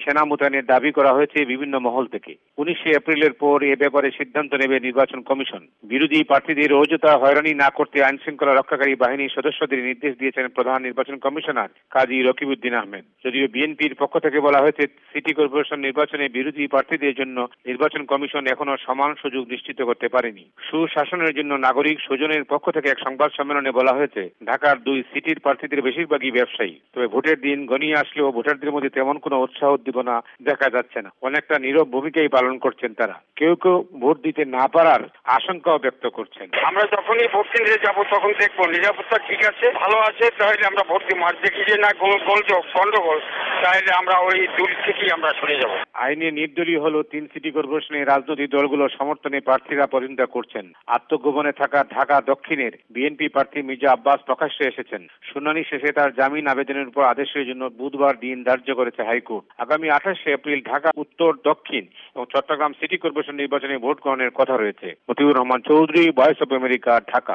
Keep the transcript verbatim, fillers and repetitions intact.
সেনা মোতায়েনের দাবি করা হয়েছে বিভিন্ন মহল থেকে। উনিশে এপ্রিলের পর এ ব্যাপারে সিদ্ধান্ত নেবে নির্বাচন কমিশন। বিরোধী প্রার্থীদের অযথা হয়রানি না করতে আইন শৃঙ্খলা রক্ষাকারী বাহিনীর সদস্যদের নির্দেশ দিয়েছেন প্রধান নির্বাচন কমিশনার কাজী রকিবউদ্দিন আহমেদ। যদিও বিএনপির পক্ষ থেকে বলা হয়েছে, সিটি কর্পোরেশন নির্বাচনে বিরোধী প্রার্থীদের জন্য নির্বাচন কমিশন এখনো সমান সুযোগ নিশ্চিত করতে পারেনি। সুশাসনের জন্য নাগরিক সুজনের পক্ষ থেকে এক সংবাদ সম্মেলনে বলা হয়েছে, ঢাকার দুই সিটির প্রার্থীদের বেশিরভাগই ব্যবসায়ী। তবে ভোটের দিন ঘনিয়ে আসলেও ভোটারদের মধ্যে তেমন কোনো উৎসাহ উদ্দীপনা দেখা যাচ্ছে না। অনেকটা নীরব ভূমিকাই পালন করছেন তারা। কেউ কেউ ভোট দিতে না পারার আশঙ্কাও ব্যক্ত করছেন। আমরা যখনই ভোট কেন্দ্রে যাবো তখন দেখবো নিরাপত্তা ঠিক আছে, ভালো আছে, তাহলে আমরা ভোট দিব। আর দেখি যে না গোলযোগ গন্ডগোল, তাহলে আমরা ওই দূর থেকেই আমরা সরে যাব। আইনে নির্দলীয় হলো তিন সিটি কর্পোরেশনের রাজনৈতিক দলগুলোর সমর্থনে প্রার্থীরা প্রতিদ্বন্দ্বিতা করছেন। আত্মগোপনে থাকা ঢাকা দক্ষিণের বিএনপি প্রার্থী মির্জা আব্বাস প্রকাশ্যে এসেছেন। শুনানি শেষে তার জামিন আবেদনের উপর আদেশের জন্য বুধবার দিন ধার্য করেছে হাইকোর্ট। আগামী আঠাশে এপ্রিল ঢাকা উত্তর, দক্ষিণ এবং চট্টগ্রাম সিটি কর্পোরেশন নির্বাচনে ভোট গ্রহণের কথা রয়েছে। Motiur Rahman Chowdhury, voice of America, Dhaka.